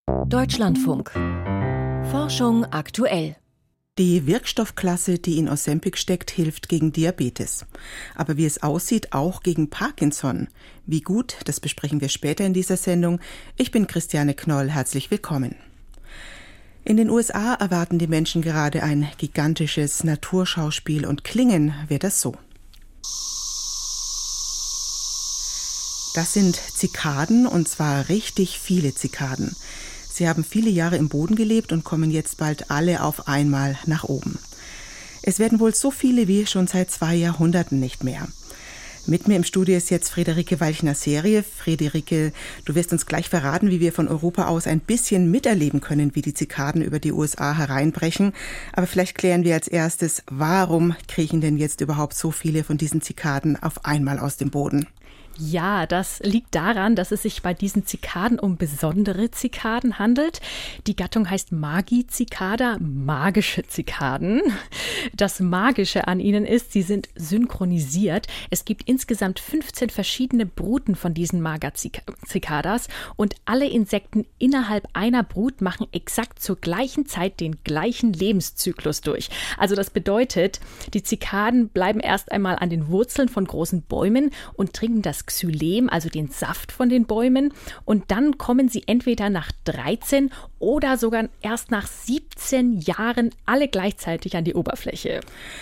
Deutschlandfunk. Forschung aktuell. Die Wirkstoffklasse, die in Ozempic steckt, hilft gegen Diabetes. Aber wie es aussieht, auch gegen Parkinson. Wie gut, das besprechen wir später in dieser Sendung. Ich bin Christiane Knoll, herzlich willkommen. In den USA erwarten die Menschen gerade ein gigantisches Naturschauspiel und klingen wird das so. Das sind Zikaden, und zwar richtig viele Zikaden. Sie haben viele Jahre im Boden gelebt und kommen jetzt bald alle auf einmal nach oben. Es werden wohl so viele wie schon seit 2 Jahrhunderten nicht mehr. Mit mir im Studio ist jetzt Friederike Walchner-Serie. Friederike, du wirst uns gleich verraten, wie wir von Europa aus ein bisschen miterleben können, wie die Zikaden über die USA hereinbrechen. Aber vielleicht klären wir als erstes, warum kriechen denn jetzt überhaupt so viele von diesen Zikaden auf einmal aus dem Boden? Ja, das liegt daran, dass es sich bei diesen Zikaden um besondere Zikaden handelt. Die Gattung heißt Magi-Cicada, magische Zikaden. Das Magische an ihnen ist, sie sind synchronisiert. Es gibt insgesamt 15 verschiedene Bruten von diesen Maga-Cicadas und alle Insekten innerhalb einer Brut machen exakt zur gleichen Zeit den gleichen Lebenszyklus durch. Also das bedeutet, die Zikaden bleiben erst einmal an den Wurzeln von großen Bäumen und trinken das Xylem, also den Saft von den Bäumen, und dann kommen sie entweder nach 13 oder sogar erst nach 17 Jahren alle gleichzeitig an die Oberfläche.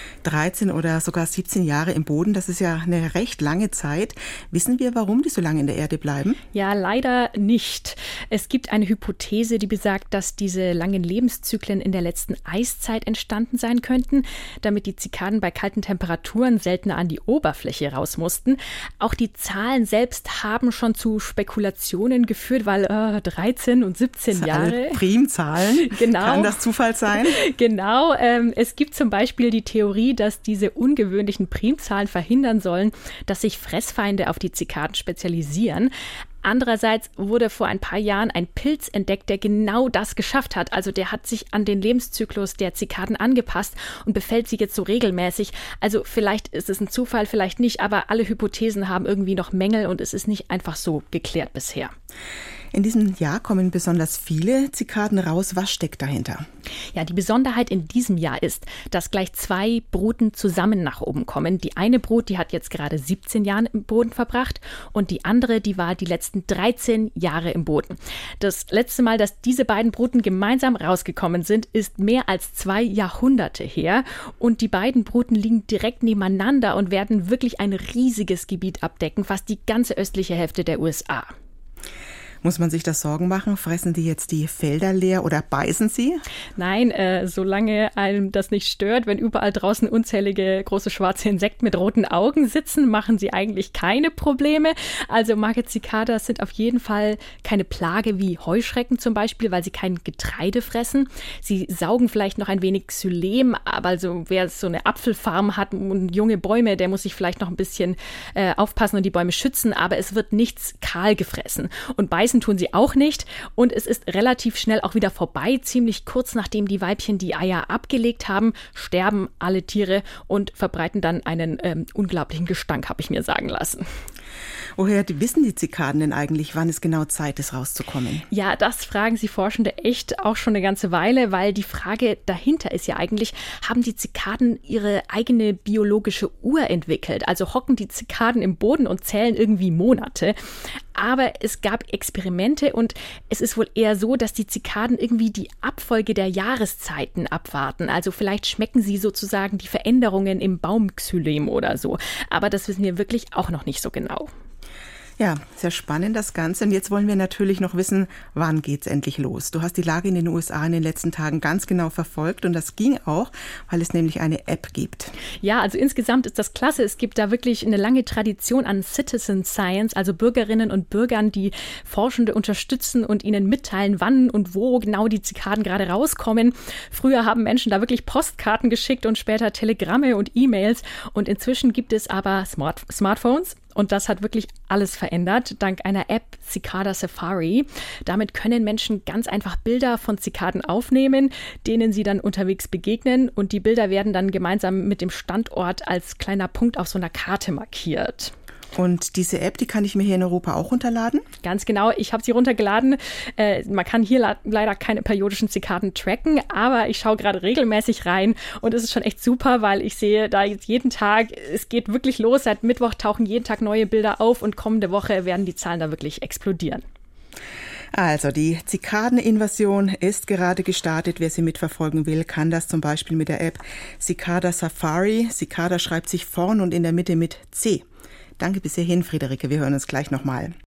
13 oder sogar 17 Jahre im Boden, das ist ja eine recht lange Zeit. Wissen wir, warum die so lange in der Erde bleiben? Ja, leider nicht. Es gibt eine Hypothese, die besagt, dass diese langen Lebenszyklen in der letzten Eiszeit entstanden sein könnten, damit die Zikaden bei kalten Temperaturen seltener an die Oberfläche raus mussten. Auch die Zahlen selbst haben schon zu Spekulationen geführt, weil 13 und 17 Jahre. Primzahlen. Genau. Kann das Zufall sein? Genau. Es gibt zum Beispiel die Theorie, dass diese ungewöhnlichen Primzahlen verhindern sollen, dass sich Fressfeinde auf die Zikaden spezialisieren. Andererseits wurde vor ein paar Jahren ein Pilz entdeckt, der genau das geschafft hat. Also der hat sich an den Lebenszyklus der Zikaden angepasst und befällt sie jetzt so regelmäßig. Also vielleicht ist es ein Zufall, vielleicht nicht, aber alle Hypothesen haben irgendwie noch Mängel und es ist nicht einfach so geklärt bisher. In diesem Jahr kommen besonders viele Zikaden raus. Was steckt dahinter? Ja, die Besonderheit in diesem Jahr ist, dass gleich 2 Bruten zusammen nach oben kommen. Die eine Brut, die hat jetzt gerade 17 Jahre im Boden verbracht und die andere, die war die letzten 13 Jahre im Boden. Das letzte Mal, dass diese beiden Bruten gemeinsam rausgekommen sind, ist mehr als 2 Jahrhunderte her. Und die beiden Bruten liegen direkt nebeneinander und werden wirklich ein riesiges Gebiet abdecken, fast die ganze östliche Hälfte der USA. Muss man sich da Sorgen machen? Fressen die jetzt die Felder leer oder beißen sie? Nein, solange einem das nicht stört, wenn überall draußen unzählige große schwarze Insekten mit roten Augen sitzen, machen sie eigentlich keine Probleme. Also Magi-Cicadas sind auf jeden Fall keine Plage wie Heuschrecken zum Beispiel, weil sie kein Getreide fressen. Sie saugen vielleicht noch ein wenig Xylem, aber also wer so eine Apfelfarm hat und junge Bäume, der muss sich vielleicht noch ein bisschen aufpassen und die Bäume schützen, aber es wird nichts kahl gefressen. Und beißen tun sie auch nicht und es ist relativ schnell auch wieder vorbei. Ziemlich kurz nachdem die Weibchen die Eier abgelegt haben, sterben alle Tiere und verbreiten dann einen unglaublichen Gestank, habe ich mir sagen lassen. Woher wissen die Zikaden denn eigentlich, wann es genau Zeit ist, rauszukommen? Ja, das fragen sich Forschende echt auch schon eine ganze Weile, weil die Frage dahinter ist ja eigentlich, haben die Zikaden ihre eigene biologische Uhr entwickelt? Also hocken die Zikaden im Boden und zählen irgendwie Monate. Aber es gab Experimente und es ist wohl eher so, dass die Zikaden irgendwie die Abfolge der Jahreszeiten abwarten. Also vielleicht schmecken sie sozusagen die Veränderungen im Baumxylem oder so. Aber das wissen wir wirklich auch noch nicht so genau. Ja, sehr spannend das Ganze. Und jetzt wollen wir natürlich noch wissen, wann geht's endlich los? Du hast die Lage in den USA in den letzten Tagen ganz genau verfolgt und das ging auch, weil es nämlich eine App gibt. Ja, also insgesamt ist das klasse. Es gibt da wirklich eine lange Tradition an Citizen Science, also Bürgerinnen und Bürgern, die Forschende unterstützen und ihnen mitteilen, wann und wo genau die Zikaden gerade rauskommen. Früher haben Menschen da wirklich Postkarten geschickt und später Telegramme und E-Mails. Und inzwischen gibt es aber Smartphones. Und das hat wirklich alles verändert, dank einer App Cicada Safari. Damit können Menschen ganz einfach Bilder von Zikaden aufnehmen, denen sie dann unterwegs begegnen. Und die Bilder werden dann gemeinsam mit dem Standort als kleiner Punkt auf so einer Karte markiert. Und diese App, die kann ich mir hier in Europa auch runterladen? Ganz genau, ich habe sie runtergeladen. Man kann hier leider keine periodischen Zikaden tracken, aber ich schaue gerade regelmäßig rein und es ist schon echt super, weil ich sehe da jetzt jeden Tag, es geht wirklich los. Seit Mittwoch tauchen jeden Tag neue Bilder auf und kommende Woche werden die Zahlen da wirklich explodieren. Also die Zikadeninvasion ist gerade gestartet. Wer sie mitverfolgen will, kann das zum Beispiel mit der App Cicada Safari. Cicada schreibt sich vorn und in der Mitte mit C. Danke bis hierhin, Friederike. Wir hören uns gleich nochmal.